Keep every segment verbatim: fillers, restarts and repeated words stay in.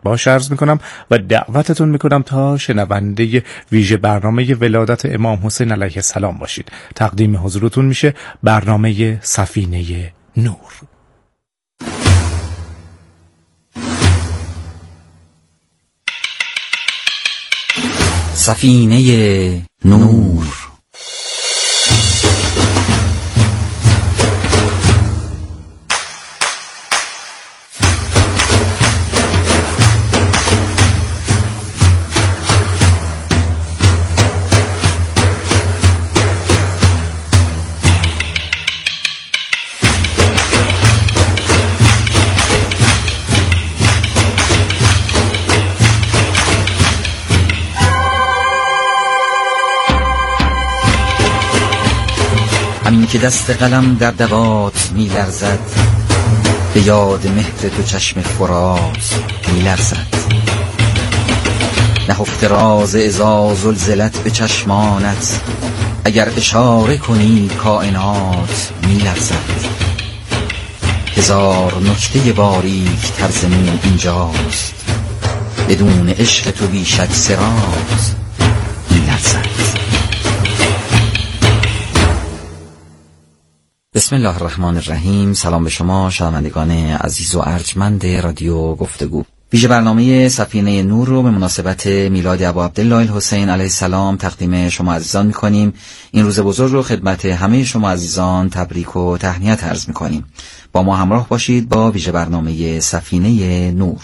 باش عرض میکنم و دعوتتون میکنم تا شنونده ویژه برنامه ولادت امام حسین علیه السلام باشید. تقدیم حضورتون میشه برنامه سفینه نور. سفینه نور. همین که دست قلم در دوات می لرزد، به یاد مهر تو چشم فرات می لرزد. نهفته راز اذا زلزلت به چشمانت، اگر اشاره کنی کائنات می لرزد. هزار نکته باریک تر زمین اینجاست، بدون عشق تو بیشک صراط می لرزد. بسم الله الرحمن الرحیم. سلام به شما شنوندگان عزیز و ارجمند رادیو گفتگو. ویژه برنامه سفینه نور رو به مناسبت میلاد ابا عبدالله الحسین علیه السلام تقدیم شما عزیزان می‌کنیم. این روز بزرگ رو خدمت همه شما عزیزان تبریک و تهنیت عرض می‌کنیم. با ما همراه باشید با ویژه برنامه سفینه نور.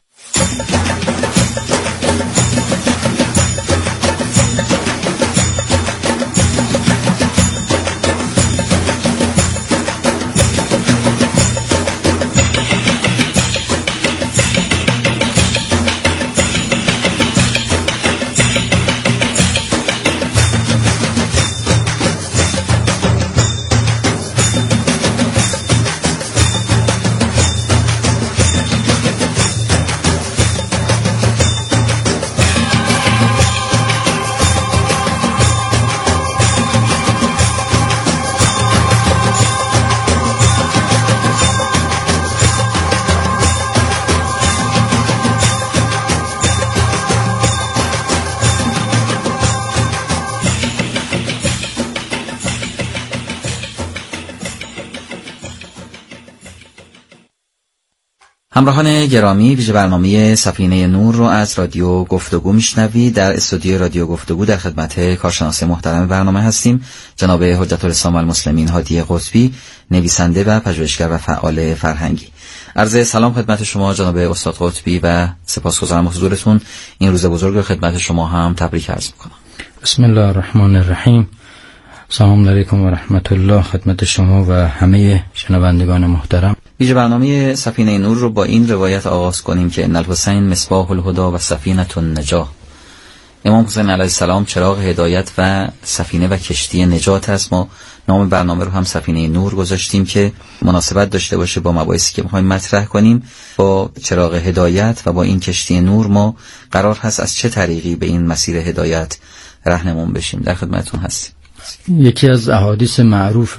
همراهان گرامی، ویژه برنامه سفینه نور رو از رادیو گفتگو میشنوید. در استودیو رادیو گفتگو در خدمت کارشناس محترم برنامه هستیم، جناب حجت الاسلام المسلمین هادی قطبی، نویسنده و پژوهشگر و فعال فرهنگی. عرض سلام خدمت شما جناب استاد قطبی و سپاسگزارم از حضورتون. این روز بزرگ رو خدمت شما هم تبریک عرض میکنم. بسم الله الرحمن الرحیم. سلام علیکم و رحمت الله خدمت شما و همه شنوندگان محترم. ویژه برنامه سفینه نور رو با این روایت آغاز کنیم که ان الحسین مصباح الهدی و سفینه النجاة. امام حسین علیه السلام چراغ هدایت و سفینه و کشتی نجات است. ما نام برنامه رو هم سفینه نور گذاشتیم که مناسبت داشته باشه با مباحثی که می‌خوایم مطرح کنیم. با چراغ هدایت و با این کشتی نور ما قرار هست از چه طریقی به این مسیر هدایت راهنمون بشیم. در خدمتتون هستیم. یکی از احادیث معروف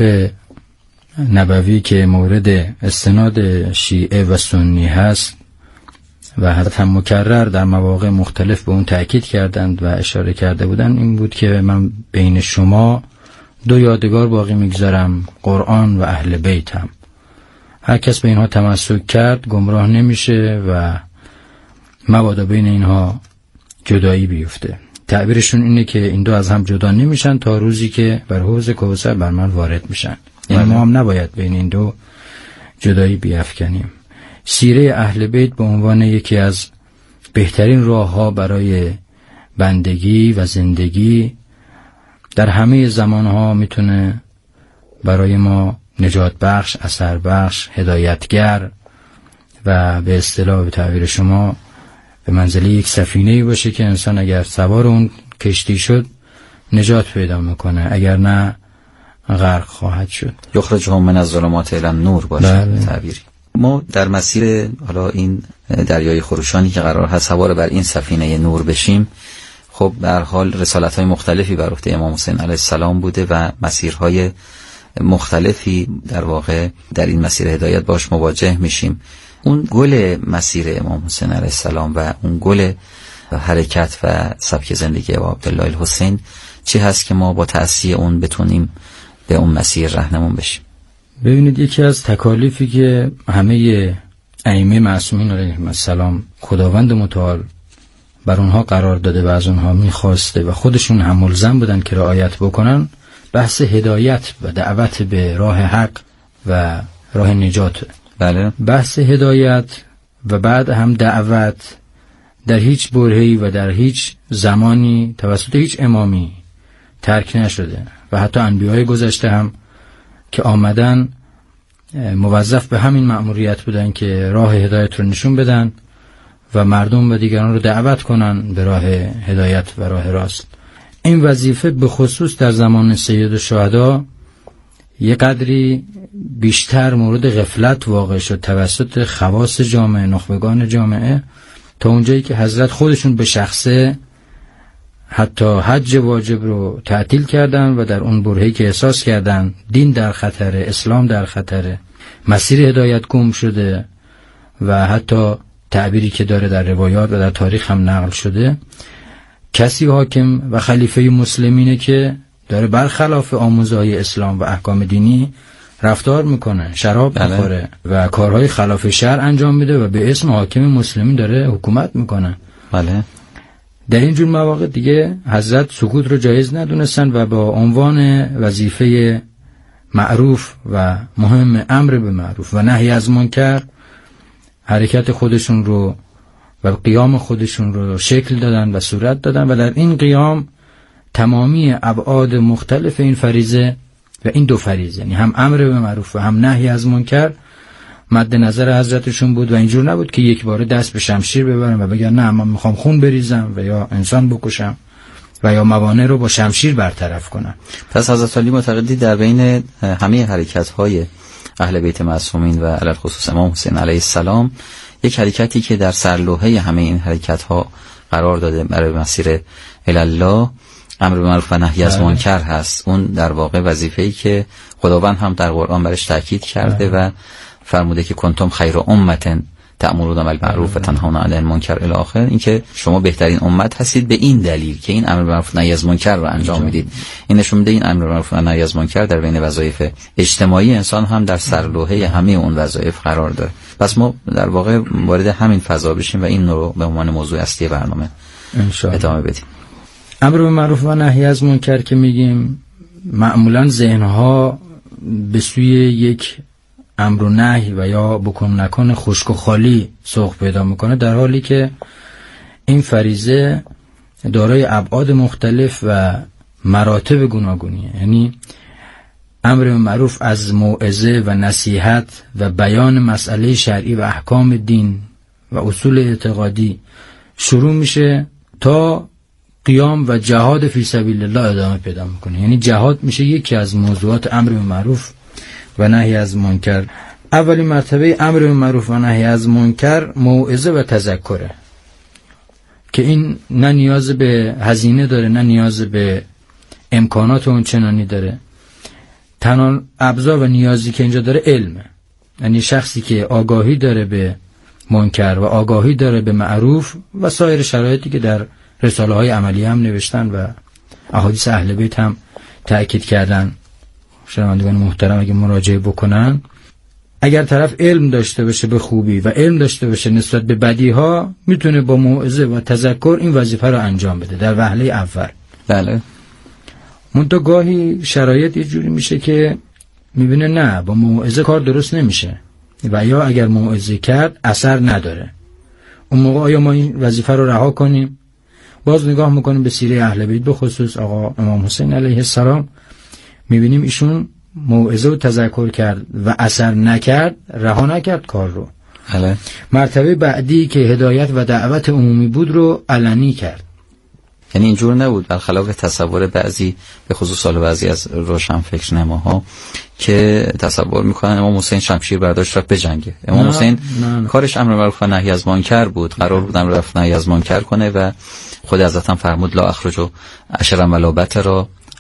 نبوی که مورد استناد شیعه و سنی هست و حضرت هم مکرر در مواقع مختلف به اون تأکید کردند و اشاره کرده بودند این بود که من بین شما دو یادگار باقی میگذارم، قرآن و اهل بیت هم. هر کس به اینها تمسک کرد گمراه نمیشه و مبادا بین اینها جدایی بیفته. تعبیرشون اینه که این دو از هم جدا نمیشن تا روزی که بر حوض کوثر بر من وارد میشن و ما هم نباید بین این دو جدایی بیفکنیم. سیره اهل بیت به عنوان یکی از بهترین راه‌ها برای بندگی و زندگی در همه زمانها میتونه برای ما نجات بخش، اثر بخش، هدایتگر و به اصطلاح به تعبیر شما به منزله یک سفینه‌ای باشه که انسان اگر سوار اون کشتی شد نجات پیدا میکنه، اگر نه غرق خواهد شد. یخرجهم من الظلمات الی النور باشه تعبیری. ما در مسیر حالا این دریای خروشانی که قرار هست سوار بر این سفینه نور بشیم، خب به هر حال رسالت‌های مختلفی بر عهده امام حسین علیه السلام بوده و مسیرهای مختلفی در واقع در این مسیر هدایت باش مواجه میشیم. اون گل مسیر امام حسین علیه السلام و اون گل حرکت و سبک زندگی ابا عبدالله الحسین چی هست که ما با تأثیر اون بتونیم به اون مسیر رهنمون بشیم؟ ببینید، یکی از تکالیفی که همه ائمه معصومین علیهم السلام خداوند متعال بر اونها قرار داده و از اونها میخواسته و خودشون هم ملزم بودن که رعایت بکنن، بحث هدایت و دعوت به راه حق و راه نجات. بله. بحث هدایت و بعد هم دعوت در هیچ برهه‌ای و در هیچ زمانی توسط هیچ امامی ترک نشده و حتی انبیای گذشته هم که آمدن موظف به همین مأموریت بودن که راه هدایت رو نشون بدن و مردم و دیگران رو دعوت کنن به راه هدایت و راه راست. این وظیفه به خصوص در زمان سید الشهدا یه قدری بیشتر مورد غفلت واقع شد توسط خواص جامعه، نخبگان جامعه، تا اونجایی که حضرت خودشون به شخصه حتی حج واجب رو تعطیل کردن و در اون برهه‌ای که احساس کردن دین در خطره، اسلام در خطره، مسیر هدایت گم شده و حتی تعبیری که داره در روایات و در تاریخ هم نقل شده، کسی حاکم و خلیفه مسلمینه که داره برخلاف آموزهای اسلام و احکام دینی رفتار میکنه، شراب بله. میخوره و کارهای خلاف شرع انجام میده و به اسم حاکم مسلمین داره حکومت میکنه. بله. در این جور مواقع دیگه حضرت سکوت رو جایز ندونستن و با عنوان وظیفه معروف و مهم امر به معروف و نهی از منکر حرکت خودشون رو و قیام خودشون رو شکل دادن و صورت دادن و در این قیام تمامی ابعاد مختلف این فریضه و این دو فریضه، یعنی هم امر به معروف و هم نهی از منکر، مد نظر حضرتشون بود و اینجور نبود که یک بار دست به شمشیر ببرن و بگن نه من میخوام خون بریزم و یا انسان بکشم و یا موانع رو با شمشیر برطرف کنم. پس حضرت علی معتقدی در بین همه حرکت‌های اهل بیت معصومین و علی الخصوص امام حسین علیه السلام یک حرکتی که در سرلوحه همه این حرکت‌ها قرار داده برای مسیر الله، امر به معروف و نهی از منکر هست. اون در واقع وظیفه‌ای که خداوند هم در قرآن برش تاکید کرده و فرموده که کنتم خیر امة تأمرون بالمعروف و تنهون عن المنکر الی آخر. این که شما بهترین امت هستید به این دلیل که این امر به معروف و نهی از منکر رو انجام میدید. این نشون میده این امر به معروف و نهی از منکر در بین وظایف اجتماعی انسان هم در سرلوحه همه اون وظایف قرار داره. پس ما در واقع وارد همین فضا بشیم و این رو به عنوان موضوع اصلی برنامه ادامه بدیم. امر به معروف و نهی از منکر که میگیم معمولا ذهنها به سوی یک امر و نهی و یا بکن نکن خشک و خالی سوق پیدا میکنه، در حالی که این فریضه دارای ابعاد مختلف و مراتب گوناگونیه. یعنی امر به معروف از موعظه و نصیحت و بیان مسئله شرعی و احکام دین و اصول اعتقادی شروع میشه تا قیام و جهاد فی سبیل الله ادامه پیدا میکنه. یعنی جهاد میشه یکی از موضوعات امر به معروف و نهی از منکر. اولین مرتبه امر به معروف و نهی از منکر موعظه و تذکره که این نه نیاز به هزینه داره نه نیاز به امکانات اونچنانی داره. تنها ابزار و نیازی که اینجا داره علمه. یعنی شخصی که آگاهی داره به منکر و آگاهی داره به معروف و سایر شرایطی که در رساله های عملی هم نوشتن و احادیث اهل بیت هم تأکید کردن، شنوندگان محترم اگه مراجعه بکنن، اگر طرف علم داشته باشه به خوبی و علم داشته باشه نسبت به بدیها، میتونه با موعظه و تذکر این وظیفه رو انجام بده در وهله اول. بله. منتها گاهی شرایط یه جوری میشه که میبینه نه با موعظه کار درست نمیشه و یا اگر موعظه کرد اثر نداره. اون موقع آیا ما این وظیفه رو رها کنیم؟ باز نگاه میکنیم به سیره اهل بیت، به خصوص آقا امام حسین علیه السلام، میبینیم ایشون موعظه و تذکر کرد و اثر نکرد، رها نکرد کار رو. بله. مرتبه بعدی که هدایت و دعوت عمومی بود رو علنی کرد. یعنی اینجور نبود برخلاف تصور بعضی به خصوص حال بعضی از روشنفکر نماها که تصور میکنن امام حسین شمشیر برداشت رفت بجنگه. امام حسین کارش امر معروف و نهی از منکر بود، قرار بود امر معروف و نهی از منکر کنه و خود حضرت هم فرمود لا اخرجوا عشرا ولا بترا،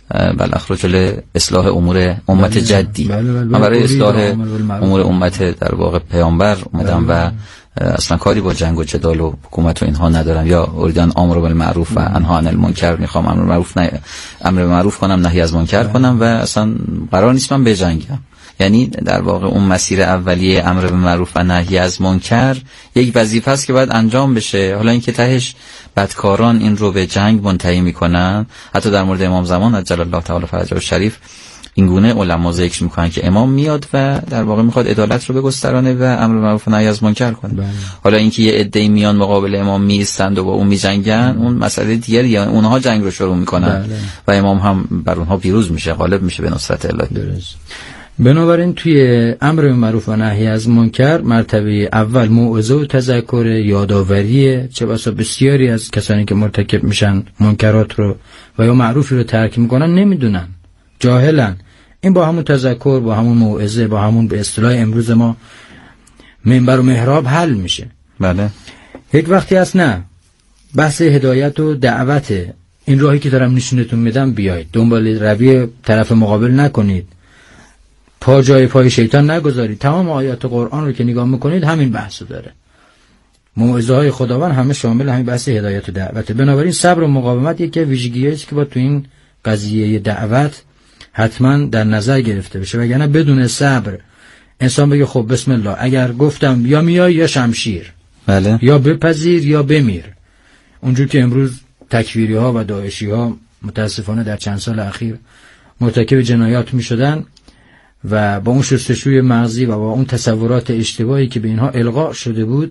بالاخره جل اصلاح امور امت بله جدی. بله بله من برای اصلاح امور امت در واقع پیامبر اومدم بله. و اصلا کاری با جنگ و جدال و حکومت و اینها ندارم، یا اریدان امر بالمعروف و انها عن المنکر، میخوام امر معروف نه امر معروف کنم نهی از منکر کنم و اصلا قرار نیست من بجنگم. یعنی در واقع اون مسیر اولیه امر به معروف و نهی از منکر یک وظیفه است که باید انجام بشه. حالا اینکه تهش بدکاران این رو به جنگ منتهی میکنن، حتی در مورد امام زمان عجل الله تعالی فرجه الشریف این گونه علما ذکر میکنن که امام میاد و در واقع میخواد عدالت رو بگسترانه و امر به معروف و نهی از منکر کنه. بله. حالا اینکه یه عده‌ای میان مقابل امام میستند و با اون میجنگن، اون مسئله دیگریه، اونها جنگ رو شروع میکنن. بله. و امام هم بر اونها پیروز میشه، غالب میشه به نصرت الهی. درست. بنابراین توی امر به معروف و نهی از منکر مرتبه اول موعظه و تذکر، یادآوری، چه بسا بسیاری از کسانی که مرتکب میشن منکرات رو و یا معروفی رو ترک میکنن نمیدونن، جاهلن. این با همون تذکر، با همون موعظه، با همون به اصطلاح امروز ما منبر و محراب حل میشه. بله. یک وقتی هست نه، بحث هدایت و دعوت، این راهی که دارم نشونتون میدم بیایید دنبال روی طرف مقابل نکنید، پا جای پای شیطان نگذارید. تمام آیات قرآن رو که نگاه میکنید همین بحثو داره. موعظه های خداوند همه شامل همین بحث هدایت و دعوت. بنابراین صبر و مقاومت یکی از ویژگی‌هایی است که با تو این قضیه دعوت حتما در نظر گرفته بشه، وگرنه بدون صبر انسان بگه خب بسم الله، اگر گفتم یا میای یا شمشیر، بله، یا بپذیر یا بمیر. اونجور که امروز تکفیری ها و داعشی ها متاسفانه در چند سال اخیر مرتکب جنایات می شدن و با اون شستشوی مغزی و با اون تصورات اشتباهی که به اینها القا شده بود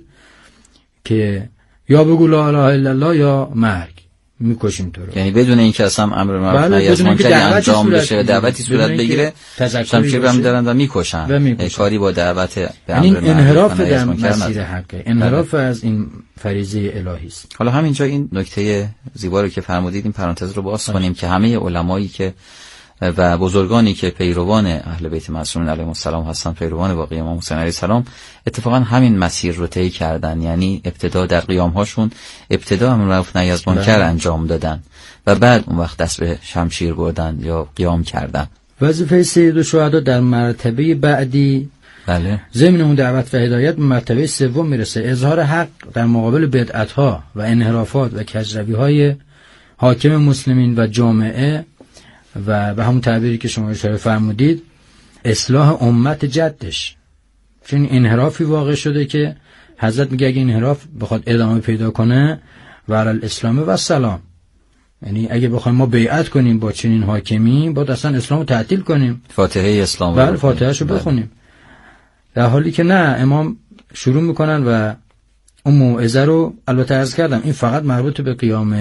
که یا بگو لا اله الا الله یا مرگ، میکشیم تو رو. یعنی بدون اینکه اصلا امر معروف نهی از منکر انجام بشه و دعوتی صورت بگیره، شمشیر هم دارن و میکشن. کاری با دعوت به امر معروف انحراف در مسیر حقه، انحراف از این فریضه الهی است. حالا همینجا این نکته زیبا رو که فرمودید، این پرانتز رو باز کنیم که همه علمایی که و بزرگانی که پیروان اهل بیت معصومین علیهم السلام هستن، پیروان واقعی امام حسین علیه السلام، اتفاقا همین مسیر رو طی کردن. یعنی ابتدا در قیام هاشون ابتدا امر معروف نهی از منکر انجام دادن و بعد اون وقت دست به شمشیر بردن یا قیام کردن. وظیفه سید الشهدا در مرتبه بعدی، بله، ضمن اون دعوت و هدایت به مرتبه سوم میرسه، اظهار حق در مقابل بدعت‌ها و انحرافات و کجروی‌های حاکم مسلمین و جامعه، و به همون تعبیری که شما اشاره فرمودید اصلاح امت جدش. چون انحرافی واقع شده که حضرت میگه اگه انحراف بخواد ادامه پیدا کنه و علی الاسلام و السلام، یعنی اگه بخوایم ما بیعت کنیم با چنین حاکمی باید اصلا اسلام رو تعطیل کنیم، فاتحه اسلام بله فاتحه شو بخونیم. در حالی که نه، امام شروع میکنن و اون موعظه رو، البته عرض کردم این فقط مربوط به قیام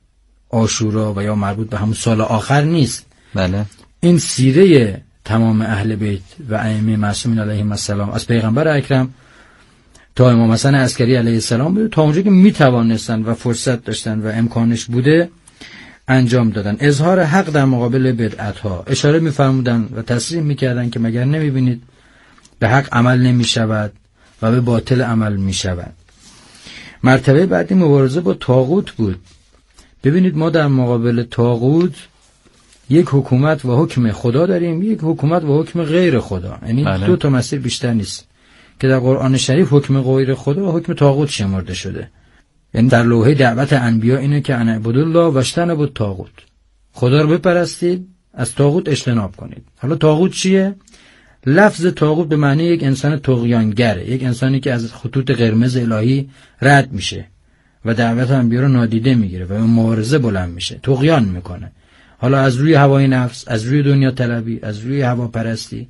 عاشورا و یا مربوط به همون سال آخر نیست. بله. این سیره تمام اهل بیت و ائمه معصومین علیهم السلام از پیغمبر اکرم تا امام حسن عسکری علیه السلام بود، تا اونجایی که میتوانستن و فرصت داشتن و امکانش بوده انجام دادن. اظهار حق در مقابل بدعت‌ها، اشاره می‌فرمودن و تصریح می‌کردن که مگر نمی‌بینید به حق عمل نمی‌شود و به باطل عمل می‌شود. مرتبه بعدی مبارزه با طاغوت بود. ببینید ما در مقابل طاغوت یک حکومت و حکم خدا داریم، یک حکومت و حکم غیر خدا، یعنی بله. دو تا مسیر بیشتر نیست که در قرآن شریف حکم غیر خدا و حکم طاغوت شمرده شده. یعنی در لوحه دعوت انبیا اینه که ان اعبدوا الله واجتنبوا الطاغوت، خدا رو بپرستید، از طاغوت اجتناب کنید. حالا طاغوت چیه؟ لفظ طاغوت به معنی یک انسان طغیانگره، یک انسانی که از خطوط قرمز الهی رد میشه و دعوت انبیا رو نادیده میگیره و اون مبارزه بلند میشه، طغیان میکنه. حالا از روی هوای نفس، از روی دنیا طلبی، از روی هواپرستی،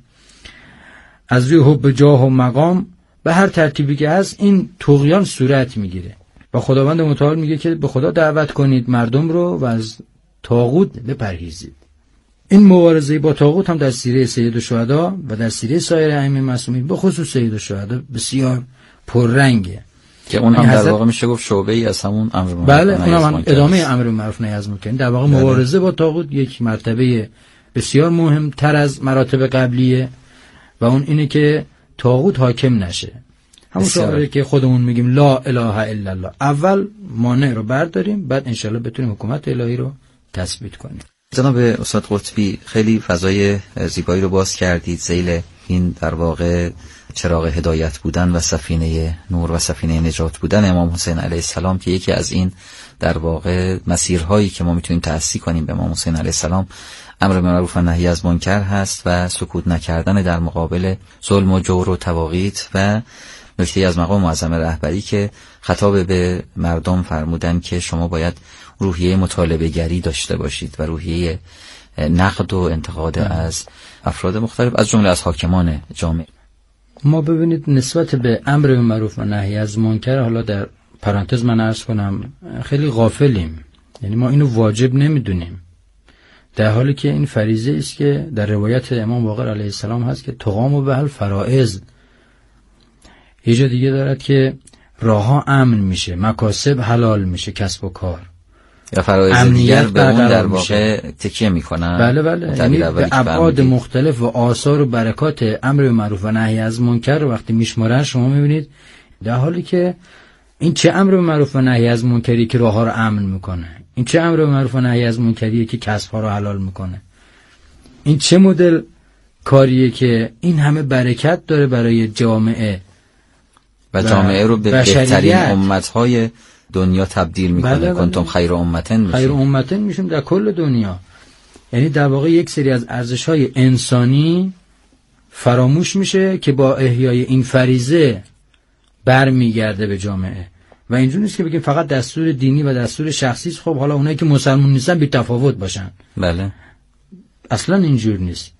از روی حب جاه و مقام، به هر ترتیبی که هست این طغیان صورت میگیره و خداوند متعال میگه که به خدا دعوت کنید مردم رو و از طاغوت بپرهیزید. این مبارزه با طاغوت هم در سیره سید الشهدا و در سیره سایر ائمه معصومین به خصوص سید الشهدا بسیار پررنگه که اون هم در واقع میشه گفت شعبه ای از همون امر معروف. بله، اون هم ادامه امر معروف نهی از منکر. در واقع بله. مبارزه با طاغوت یک مرتبه بسیار مهمتر از مراتب قبلیه و اون اینه که طاغوت حاکم نشه. همون شعاری که خودمون میگیم لا اله الا الله، اول مانع رو برداریم، بعد انشالله بتونیم حکومت الهی رو تثبیت کنیم. جناب استاد قطبی، خیلی فضای زیبایی رو باز کردید ذیل این در واقع چراغ هدایت بودن و سفینه نور و سفینه نجات بودن امام حسین علیه السلام، که یکی از این در واقع مسیرهایی که ما میتونیم تأسی کنیم به امام حسین علیه السلام امر معروف و نهی از منکر هست و سکوت نکردن در مقابل ظلم و جور و تواغیت، و نکته از مقام معظم رهبری که خطاب به مردم فرمودن که شما باید روحیه مطالبه گری داشته باشید و روحیه نقد و انتقاد از افراد مختلف از جمله از حاکمان جامعه. ما ببینید نسبت به امر معروف و نهی از منکر، حالا در پرانتز من عرض کنم، خیلی غافلیم. یعنی ما اینو واجب نمیدونیم، در حالی که این فریضه است که در روایت امام باقر علیه السلام هست که تقام به الفرائض. یه جا دیگه دارد که راهها امن میشه، مکاسب حلال میشه، کسب و کار یا فرایض دیگر به اون در واقع تکیه میکنن. بله بله، یعنی به ابعاد مختلف و آثار و برکات امر معروف و نهی از منکر رو وقتی میشمارن شما میبینید، در حالی که این چه امر معروف و نهی از منکری که راهها رو امن میکنه، این چه امر معروف و نهی از منکریه که کسب ها رو حلال میکنه، این چه مدل کاریه که این همه برکت داره برای جامعه و جامعه رو به بهترین امتهای دنیا تبدیل میکنه. بله بله. کنتم خیر امتن میشیم، خیر امتن میشیم در کل دنیا. یعنی در واقع یک سری از ارزش‌های انسانی فراموش میشه که با احیای این فریضه برمیگرده به جامعه. و اینجوری نیست که بگیم فقط دستور دینی و دستور شخصی است، خب حالا اونایی که مسلمان نیستن بی تفاوت باشن. بله، اصلا اینجور نیست.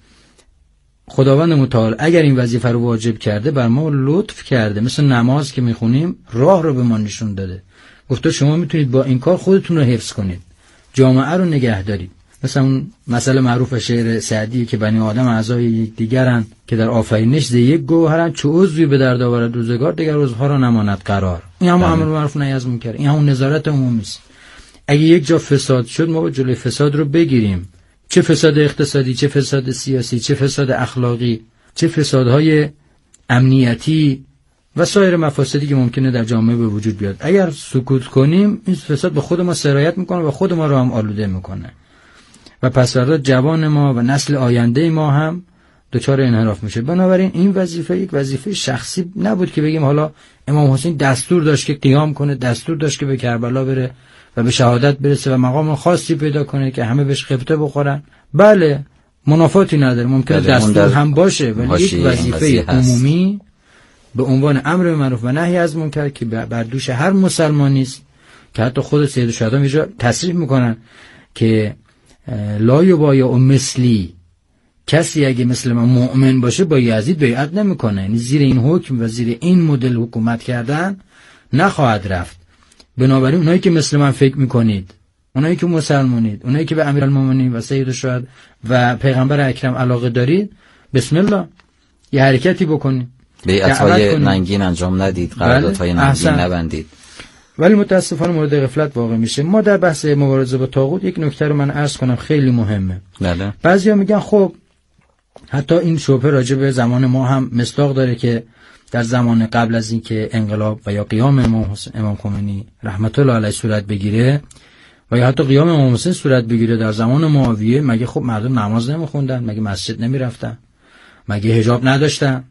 خداوند متعال اگر این وظیفه رو واجب کرده بر ما لطف کرده، مثل نماز که میخونیم راه رو به ما نشون داده، گفته شما میتونید با این کار خودتون رو حفظ کنید، جامعه رو نگه دارید. مثلا اون مسئله معروف شعر سعدی که بنی آدم اعضای یکدیگرند که در آفرینش ز یک گوهرند، چو عضوی به درد آورد روزگار دیگر عضوها را نماند قرار. این هم امر معروف نهی از منکر، این هم نظارت عمومی است. اگه یک جا فساد شد ما با جلوی فساد رو بگیریم، چه فساد اقتصادی، چه فساد سیاسی، چه فساد اخلاقی، چه فسادهای امنیتی و سایر مفاسدی که ممکنه در جامعه به وجود بیاد. اگر سکوت کنیم این فساد به خود ما سرایت میکنه و خود ما رو هم آلوده میکنه و پس فردا جوان ما و نسل آینده ما هم دچار انحراف میشه. بنابراین این وظیفه یک وظیفه شخصی نبود که بگیم حالا امام حسین دستور داشت که قیام کنه، دستور داشت که به کربلا بره و به شهادت برسه و مقام خاصی پیدا کنه که همه بهش خبطه بخورن. بله، منافاتی نداره، ممکنه دستور هم باشه، ولی یک وظیفه عمومی به عنوان امر معروف و نهی از منکر که بر دوش هر مسلمانی است، که حتی خود سید الشهدا اینجا تصریح میکنن که لا یبایع مثلی، کسی اگه مثل من مؤمن باشه با یزید بیعت نمیکنه، یعنی زیر این حکم و زیر این مدل حکومت کردن نخواهد رفت. بنابراین اونایی که مثل من فکر میکنید، اونایی که مسلمانید، اونایی که به امیرالمومنین و سید الشهدا و پیغمبر اکرم علاقه دارید، بسم الله یه حرکتی بکنید، بیعت‌های ننگین انجام ندید، قراردادهای ننگین نبندید. ولی متاسفانه مورد غفلت واقع میشه. ما در بحث مبارزه با طاغوت یک نکته رو من عرض کنم خیلی مهمه. بله. بعضیا میگن خب حتی این شبهه راجع به زمان ما هم مصداق داره که در زمان قبل از اینکه انقلاب و یا قیام امام حسین امام خمینی رحمت الله علیه صورت بگیره و یا حتی قیام امام حسین صورت بگیره در زمان معاویه، مگه خب مردم نماز نمیخوندن؟ مگه مسجد نمیرفتن؟ مگه حجاب نداشتن؟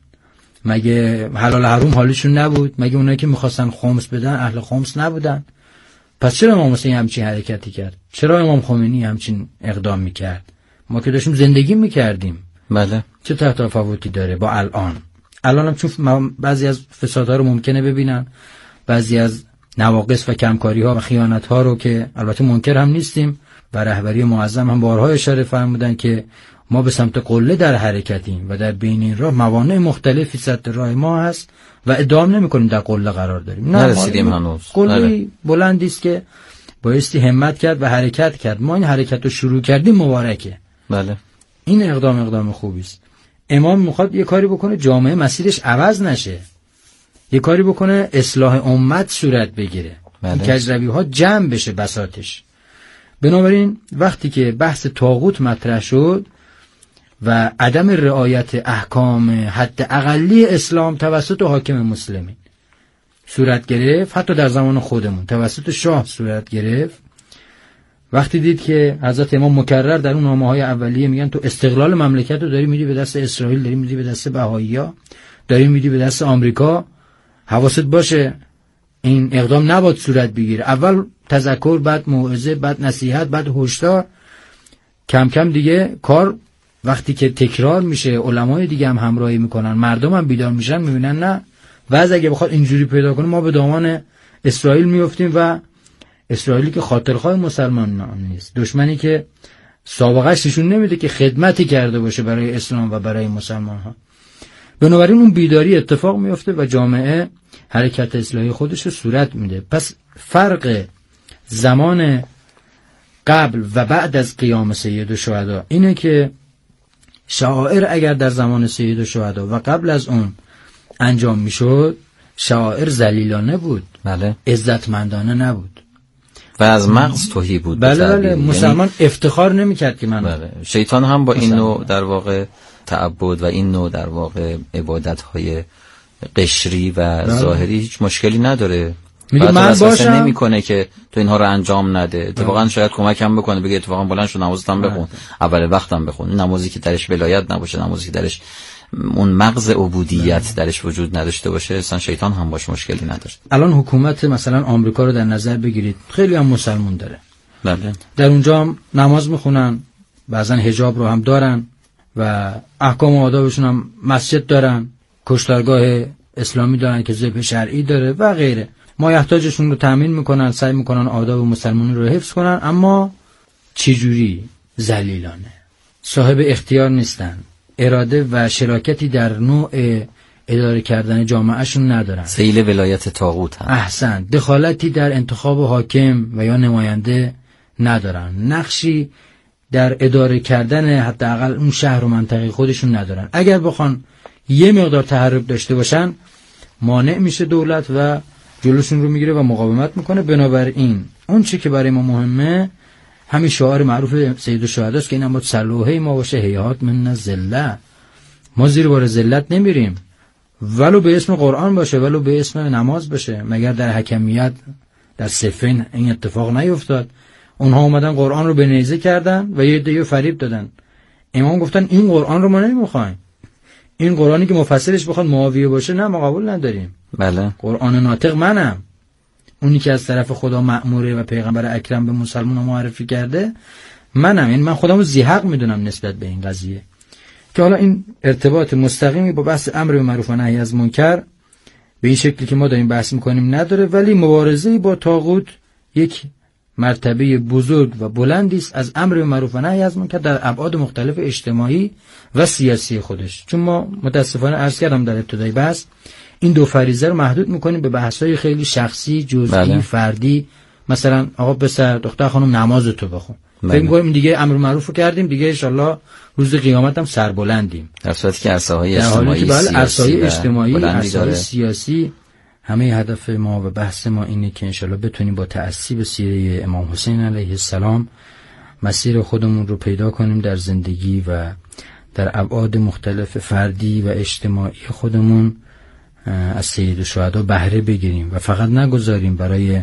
مگه حلال حروم حالیشون نبود؟ مگه اونایی که میخواستن خمس بدن اهل خمس نبودن؟ پس چرا امام حسین همچین حرکتی کرد؟ چرا امام خمینی همچین اقدام میکرد؟ ما که داشتیم زندگی میکردیم. بله. چه تفاوتی داره با الان؟ الان هم چون بعضی از فسادها رو ممکنه ببینن، بعضی از نواقص و کمکاری ها و خیانت ها رو که البته منکر هم نیستیم و رهبری معظم هم بارها اشاره فرمودن که ما به سمت قله در حرکتیم و در بین این راه موانع مختلفی سد راه ما هست و ادام نمی کنیم در قله قرار داریم. نه نرسیدیم هنوز. قله بلندی است که بایستی همت کرد و حرکت کرد. ما این حرکت رو شروع کردیم، مبارکه. بله. این اقدام اقدام خوبی است. امام میخواد یه کاری بکنه جامعه مسیرش عوض نشه، یه کاری بکنه اصلاح امت صورت بگیره، بله. این کجروی ها جمع بشه بساطش. بنابراین وقتی که بحث طاغوت مطرح شد و عدم رعایت احکام حد اقلی اسلام توسط حاکم مسلمین صورت گرفت، حتی در زمان خودمون توسط شاه صورت گرفت وقتی دید که حضرت امام مکرر در اون نامه‌های اولیه میگن تو استقلال مملکت رو داری میدی به دست اسرائیل، داری میدی به دست بهائی‌ها، داری میدی به دست آمریکا، حواست باشه این اقدام نباید صورت بگیره. اول تذکر، بعد موعظه، بعد نصیحت، بعد هشدار. کم کم دیگه کار وقتی که تکرار میشه، علمای دیگه هم همراهی میکنن، مردم هم بیدار میشن، میبینن نه وضع اگه بخواد اینجوری پیدا کنه ما به دامان اسرائیل میافتیم و اسرائیلی که خاطرخواه مسلمانان نیست، دشمنی که سابقه‌اش نشون نمیده که خدمتی کرده باشه برای اسلام و برای مسلمان ها. بنابراین اون بیداری اتفاق میفته و جامعه حرکت اصلاحی خودش رو صورت میده. پس فرق زمان قبل و بعد از قیام سید الشهدا اینه که شعائر اگر در زمان سید الشهدا و قبل از اون انجام میشد، شعائر ذلیلانه بود، بله، عزتمندانه نبود و از مغز توهی بود. بله بله، مسلمان یعنی افتخار نمیکرد که من بله. شیطان هم با مسلمان. این نوع در واقع تعبد و این نوع در واقع عبادت‌های قشری و بله. ظاهری هیچ مشکلی نداره. میگه من باشم نمیکنه که تو اینها رو انجام نده. اتفاقا شاید کمکم بکنه، بگه اتفاقا بلند شو نمازت هم بخون، اول وقتم بخون. نمازی که درش ولایت نباشه، نمازی که درش اون مغز عبودیت درش وجود نداشته باشه، اصلا شیطان هم باش مشکلی نداره. الان حکومت مثلا آمریکا رو در نظر بگیرید، خیلی هم مسلمان داره، بله، در اونجا هم نماز میخونن، بعضن حجاب رو هم دارن و احکام و آدابشون هم مسجد دارن، کشتارگاه اسلامی دارن که ذبح شرعی داره و غیره. مایحتاجشون رو تامین میکنن، سعی میکنن آداب مسلمانی رو حفظ کنن، اما چجوری؟ ذلیلانه. صاحب اختیار نیستن، اراده و شراکتی در نوع اداره کردن جامعهشون ندارن، سیل ولایت طاغوت هم. احسن. دخالتی در انتخاب حاکم و یا نماینده ندارن، نقشی در اداره کردن حداقل اون شهر و منطقه خودشون ندارن. اگر بخوان یه مقدار تحرک داشته باشن، مانع میشه دولت و جلوشون رو میگیره و مقاومت میکنه. بنابراین اون چی که برای ما مهمه همین شعار معروف سید الشهدا است که این هم سلوحه ما باشه، هیهات من الذله، ما زیر بار ذلت نمیریم، ولو به اسم قرآن باشه، ولو به اسم نماز باشه. مگر در حکمیت در صفین این اتفاق نیفتاد؟ اونها اومدن قرآن رو به نیزه کردن و یه عده‌ای فریب دادن. امام گفتن این قرآن رو ما نمیخوایم، این قرآنی که مفسرش بخواد معاویه باشه نه، ما قبول نداریم. بله، قرآن ناطق منم، اونی که از طرف خدا مأموره و پیغمبر اکرم به مسلمان معرفی کرده منم، این من خودمو ذی حق میدونم نسبت به این قضیه. که حالا این ارتباط مستقیمی با بحث امر به معروف و نهی از منکر به این شکلی که ما داریم بحث میکنیم نداره، ولی مبارزه با طاغوت یک مرتبه بزرگ و بلندی است از امر به معروف و نهی از منکر در ابعاد مختلف اجتماعی و سیاسی خودش. چون ما متاسفانه عرض کردم در ابتدای بحث این دو فریضه رو محدود میکنیم به بحث‌های خیلی شخصی، جزئی، بله. فردی. مثلا آقا پسر، دختر خانم نماز تو بخون. فکر می‌کنیم دیگه امر معروف رو کردیم، دیگه ان شاءالله روز قیامت هم سربلندیم. در صورتی که عرصه‌های اجتماعی، سیاسی، عرصه‌های اجتماعی، عرصه‌های سیاسی، همه هدف ما و بحث ما اینه که ان شاءالله بتونیم با تأسی به سیره امام حسین علیه السلام مسیر خودمون رو پیدا کنیم در زندگی و در ابعاد مختلف فردی و اجتماعی خودمون از سید الشهدا بهره بگیریم و فقط نگذاریم برای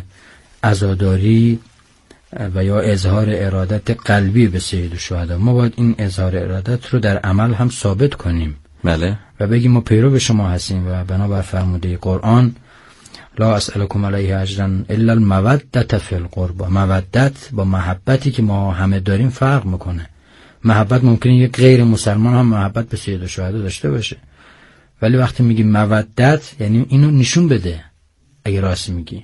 عزاداری و یا اظهار ارادت قلبی به سید الشهدا. ما باید این اظهار ارادت رو در عمل هم ثابت کنیم، بله، و بگیم ما پیرو به شما هستیم و بنابر فرموده قرآن لا اسألکم علیه اجرا الا المودة فی القربى. مودت با محبتی که ما همه داریم فرق میکنه. محبت ممکنه یک غیر مسلمان هم محبت به سید الشهدا داشته باشه، ولی وقتی میگی مودت یعنی اینو نشون بده. اگه راست میگی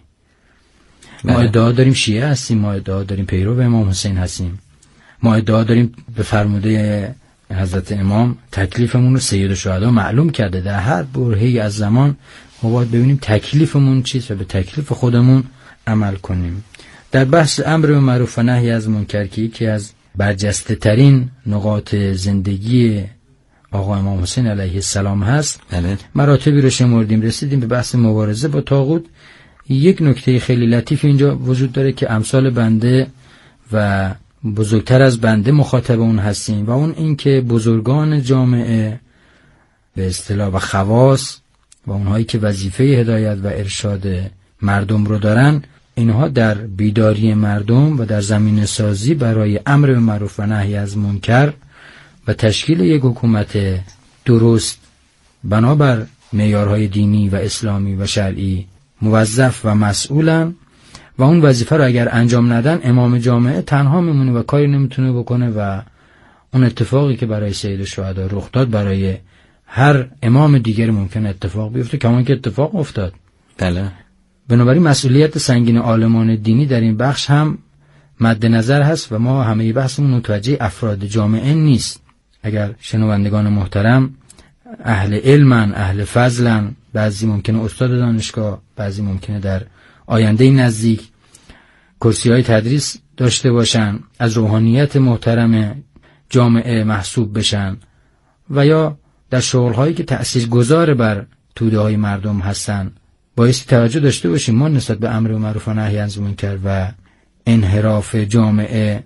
ما ادعا داریم شیعه هستیم، ما ادعا داریم پیرو به امام حسین هستیم، ما ادعا داریم به فرموده حضرت امام تکلیفمون رو سید الشهدا معلوم کرده. در هر برهه‌ای از زمان ما باید ببینیم تکلیفمون چیست و به تکلیف خودمون عمل کنیم. در بحث امر به معروف و نهی از منکر که یکی از برجسته ترین نقاط زندگی آقا امام حسین علیه السلام هست، بله. مراتبی رو شمردیم، رسیدیم به بحث مبارزه با طاغوت. یک نکته خیلی لطیف اینجا وجود داره که امثال بنده و بزرگتر از بنده مخاطب اون هستیم، و اون این که بزرگان جامعه به اصطلاح و خواص و اونهایی که وظیفه هدایت و ارشاد مردم رو دارن اینها در بیداری مردم و در زمینه سازی برای امر به معروف و نهی از منکر و تشکیل یک حکومت درست بنابر معیارهای دینی و اسلامی و شرعی موظف و مسئولن و اون وظیفه رو اگر انجام ندن امام جامعه تنها میمونه و کاری نمیتونه بکنه و اون اتفاقی که برای سید الشهدا رخ داد برای هر امام دیگر ممکن اتفاق بیفته، کمان که اتفاق افتاد. بله. بنابراین مسئولیت سنگین عالمان دینی در این بخش هم مد نظر هست و ما همه بحثمون متوجه افراد جامعه نیست. اگر شنوندگان محترم اهل علمن، اهل فضلن، بعضی ممکنه استاد دانشگاه، بعضی ممکنه در آینده نزدیک کرسی‌های تدریس داشته باشن، از روحانیت محترم جامعه محسوب بشن و یا در شغل‌هایی که تأثیرگذار بر توده‌های مردم هستن، باعث توجه داشته باشیم ما نسبت به امر معروف و نهی از منکر و انحراف جامعه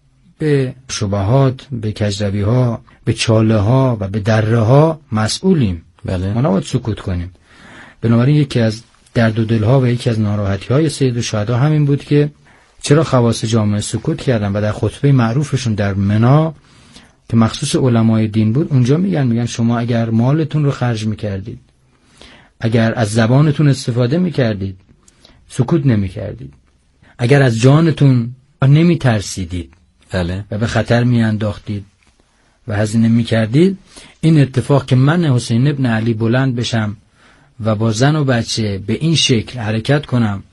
به شبهات، به کجروی‌ها، به چاله‌ها و به دره‌ها مسئولیم. بله. ما نباید سکوت کنیم. بنابراین یکی از درد و دل‌ها و یکی از ناراحتی‌های سید الشهدا همین بود که چرا خواص جامعه سکوت کردن و در خطبه معروفشون در منا که مخصوص علمای دین بود اونجا میگن میگن شما اگر مالتون رو خرج میکردید، اگر از زبانتون استفاده میکردید، سکوت نمیکردید، اگر از جانتون نمیترسیدید بله. و به خطر میانداختید و هزینه میکردید، این اتفاق که من حسین ابن علی بلند بشم و با زن و بچه به این شکل حرکت کنم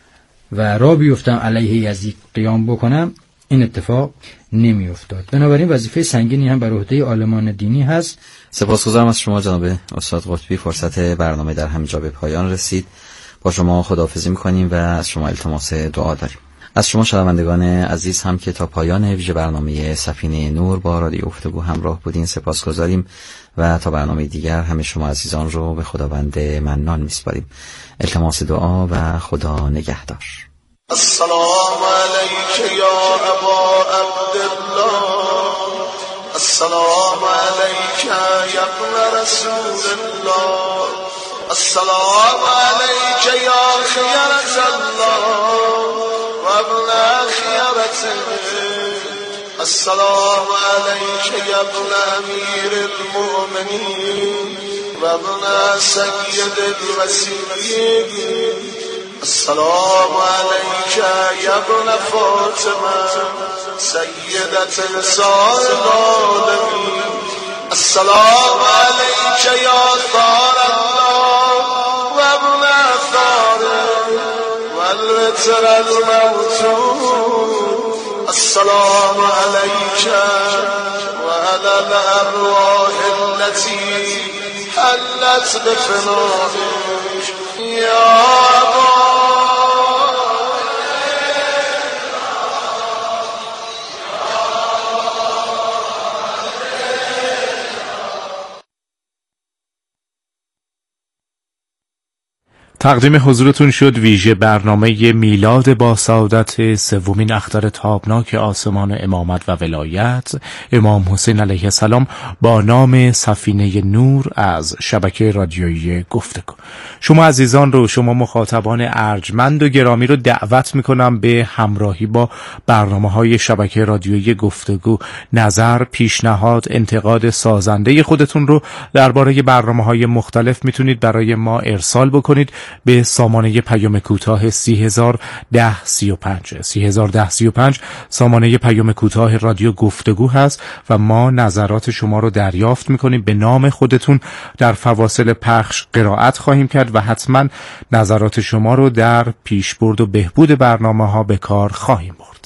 و را بیفتم علیه یزید قیام بکنم، این اتفاق نمی افتاد. بنابراین وظیفه سنگینی هم بر عهده عالمان دینی هست. سپاسگزارم از شما جناب استاد قطبی. فرصت برنامه در همینجا به پایان رسید. با شما خداحافظی می‌کنیم و از شما التماس دعا داریم. از شما شنوندگان عزیز هم که تا پایان ویژه برنامه سفینه نور با رادیو گفتگو همراه بودین سپاسگزاریم و تا برنامه دیگر همه شما عزیزان رو به خداوند منان می‌سپاریم. التماس دعا و خدا نگهدار. السلام علیک یا ابا عبدالله، السلام علیک یا ابن رسول الله، السلام علیک یا خیرة الله و ابن خیرته، السلام علیک یا ابن امیر المؤمنین و ابن سید الوسیین، السلام علیک یا ابن فاطمه سیدة نساء العالمین، السلام علیک یا ثار الله و ابن ثاره و الوتر الموتود، السلام علیک و علی الارواح التي حلت بفنائك یا ابا. تقدیم حضورتون شد ویژه برنامه میلاد با سعادت سومین اختر تابناک آسمان امامت و ولایت امام حسین علیه السلام با نام سفینه نور از شبکه رادیویی گفتگو. شما عزیزان رو، شما مخاطبان ارجمند و گرامی رو دعوت میکنم به همراهی با برنامه‌های شبکه رادیویی گفتگو. نظر، پیشنهاد، انتقاد سازنده خودتون رو درباره برنامه‌های مختلف میتونید برای ما ارسال بکنید به سامانه پیام کوتاه سی هزار ده سی و پنج سی هزار ده سی و پنج سامانه پیام کوتاه رادیو گفتگو هست و ما نظرات شما رو دریافت میکنیم. به نام خودتون در فواصل پخش قرائت خواهیم کرد و حتما نظرات شما رو در پیشبرد و بهبود برنامه ها به کار خواهیم برد.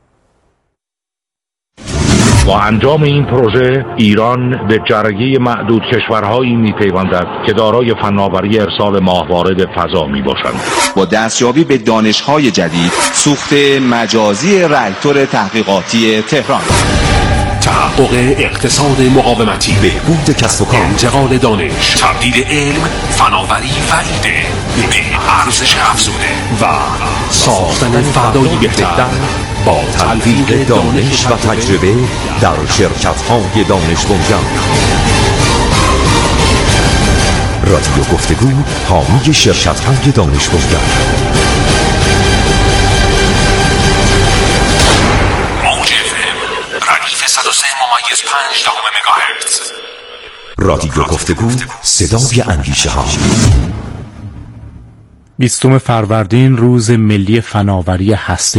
با انجام این پروژه ایران به جرگه معدود کشورهایی میپیوندد که دارای فناوری ارسال ماهوارد فضا میباشند. با دستیابی به دانش‌های جدید، سوخت مجازی راکتور تحقیقاتی تهران، تحقق اقتصاد مقاومتی، بهبود کسب و کار، انتقال دانش، تبدیل علم، فناوری و ایده به ارزش افزوده و ساختن فردایی بهتر با تلفیق دانش و تجربه در شرکت‌های دانش بنیان. رادیو گفتگو حامی شرکت‌های دانش بنیان. رادیو گفتگو، صدای اندیشه ها. بیستم فروردین روز ملی فناوری هسته